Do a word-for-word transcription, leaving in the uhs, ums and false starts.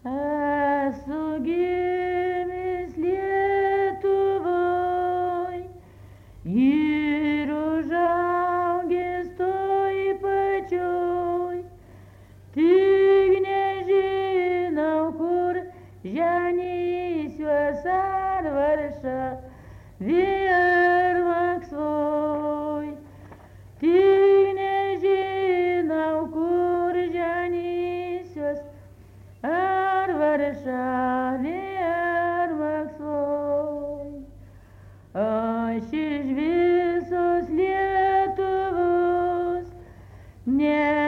Esu gimęs Lietuvoj ir užaugęs toj pačioj, tik nežinau, kur ženysiuos ar Varšavoj ar Maskvoj. Tik nežinau, kur ženysiuos ar Varšavoj ar Maskvoj. Aš iš visos Lietuvos ne